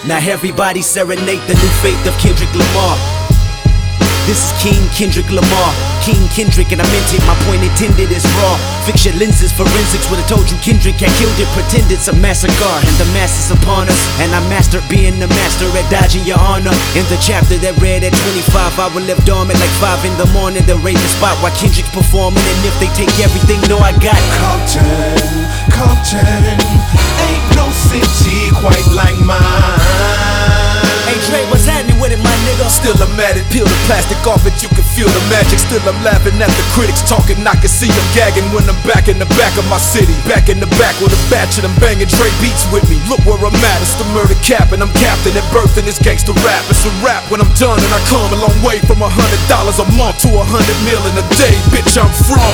Now everybody serenade the new faith of Kendrick Lamar. This is King Kendrick Lamar, King Kendrick, and I meant it, my point intended is raw. Fix your lenses, forensics would've told you Kendrick had killed it. Pretend it's a massacre, and the mass is upon us. And I mastered being the master at dodging your honor. In the chapter that read at 25, I will live dormant like 5 in the morning. They'll raid the spot while Kendrick's performing. And if they take everything, no, I got Compton, ain't no city quite like mine. Hey Dre, what's happening with it, my nigga? Still I'm at it, peel the plastic off it, you can feel the magic. Still I'm laughing at the critics talking, I can see them gagging when I'm back in the back of my city. Back in the back with a batch of them banging Dre beats with me. Look where I'm at, it's the murder cap and I'm captain at birth in this gangster rap. It's a rap when I'm done and I come a long way from $100 a month to 100 mil in a day. Bitch, I'm from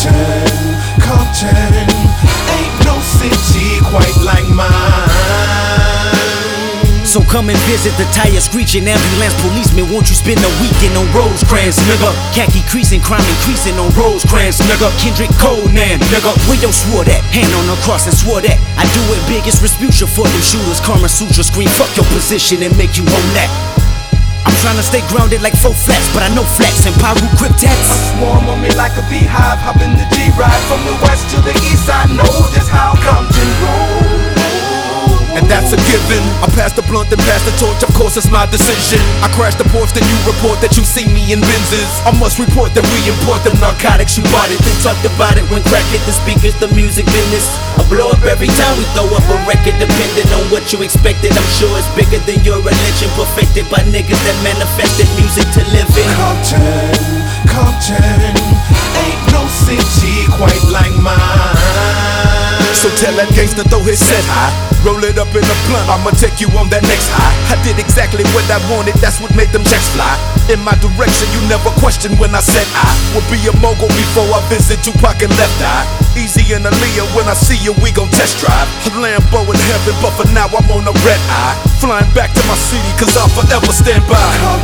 Compton, ain't no city quite like mine. So come and visit the tire screeching ambulance policeman. Won't you spend a weekend on Rosecrans, nigga? Khaki creasing, crime increasing on Rosecrans, nigga. Kendrick Conan, nigga. Where yo swore that? Hand on the cross and swore that I do it biggest Resputia for them shooters. Karma Sutra scream, fuck your position and make you own that. I'm trying to stay grounded like 4 flats, but I know flats and Paru cryptats. Swarm on me like a beehive, hop in the G-Ride from the west to the east. I know just how Compton rolls. And that's a given. I pass the blunt and pass the torch, of course it's my decision. I crash the porch, then you report that you see me in Benzes. I must report that we import them narcotics. You bought it, then talked about it when crack hit the speakers, the music business. I blow up every time we throw up a record, depending on what you expected. I'm sure it's bigger than your religion, perfected by niggas that manifested music to live in. Compton, ain't no city quite like mine. So tell that gangster throw his set high, roll it up in a blunt, I'ma take you on that next high. I did exactly what I wanted, that's what made them checks fly. In my direction, you never questioned when I said I would be a mogul before I visit Tupac and Left Eye. Easy and Aaliyah, when I see you, we gon' test drive a Lambo in heaven, but for now I'm on a red eye. Flying back to my city, cause I'll forever stand by.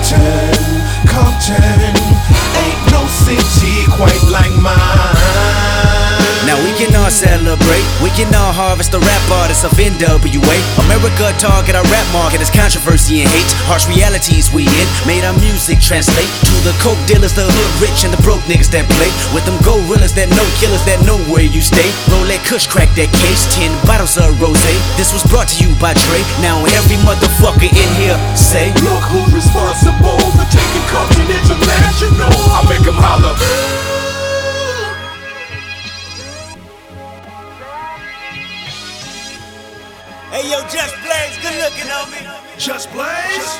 Compton, ain't no city quite like mine. Now we can all celebrate, we can all harvest the rap artists of NWA. America target our rap market as controversy and hate. Harsh realities we in, made our music translate to the coke dealers, the hood rich, and the broke niggas that play with them gorillas that know killers that know where you stay. Roll that kush, crack that case, 10 bottles of rosé. This was brought to you by Dre. Now every motherfucker in here say, look who's responsible for taking Compton international. I make him holler. hey yo, Just Blaze, good looking on me. Just Blaze.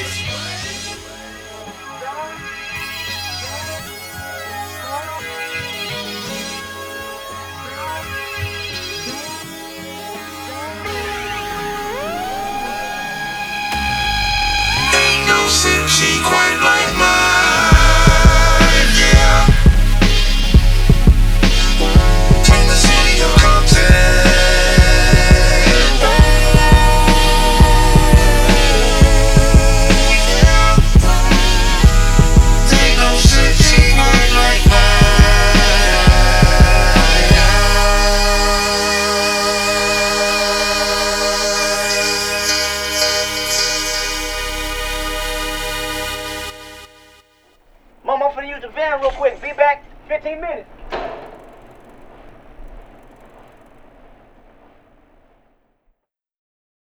Ain't no city quite like mine, yeah. In the city of Compton. Mom, I'm finna use the van real quick. Be back 15 minutes.